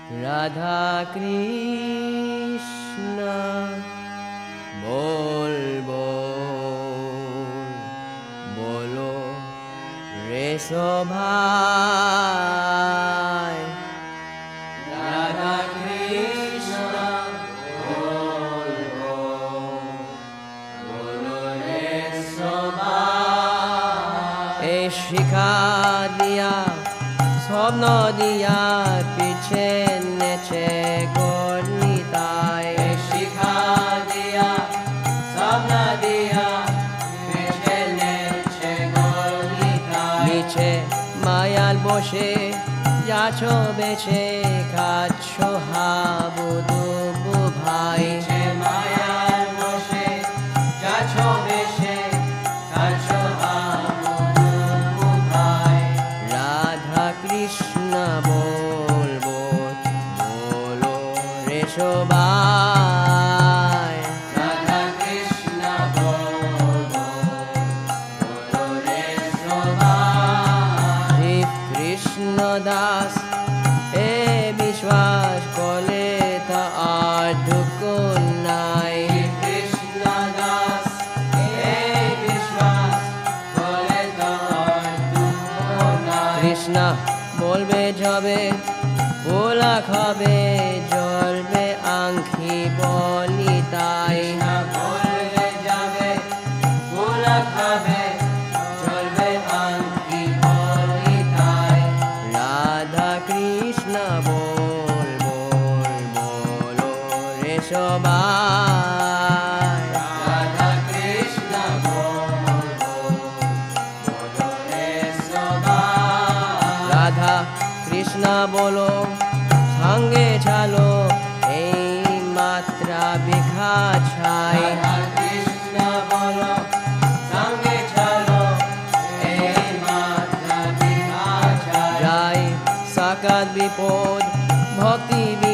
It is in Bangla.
রাধা কৃষ্ণ বল বল বলো রে সভায় রাধা কৃষ্ণ বল বল বলো রে সভায় এ শিখা দিয়া স্বপ্ন দিয়া পিছে নেছে গণিতায় শিখা দিয়া স্বপ্ন দিয়া পিছে নেছে গণিতায় নিচে মায়াল বসে যাচ্ছ বেছে খাচ্ছ হাবু দুবু ভাই মায়াল বসে যাচ্ছ বেছে খাচ্ছ হাবু দুবু ভাই রাধা কৃষ্ণ বল বল বলো রে সবাই রাধা কৃষ্ণ বল বলো রে সবাই শিব কৃষ্ণ দাস এ বিশ্বাস করলে তা আর দুঃখ নাই কৃষ্ণ দাস এ বিশ্বাস করলে তা আর দুঃখ নাই কৃষ্ণ বলবে যাবে ওলা খাবে জ্বলবে আংখি বলি তাই বলবে যাবে ওলা খাবে জ্বলবে আংখি বলি তাই রাধা কৃষ্ণ বল বল বলো রে সবাই রাধা কৃষ্ণ বল বলো রে সবাই রাধা কৃষ্ণ বলো সঙ্গে চলো এই মাত্রা বিখা ছাই কৃষ্ণ বলো সঙ্গে চলো এই মাত্রা বিখা ছাই সাকাত বিপদ ভক্তি